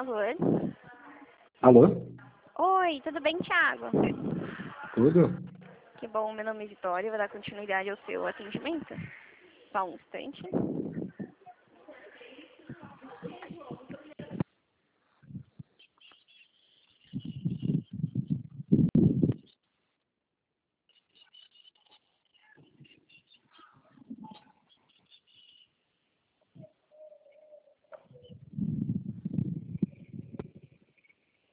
favor. Alô? Oi, tudo bem, Thiago? Tudo? Que bom, meu nome é Vitória, vou dar continuidade ao seu atendimento. Só um instante.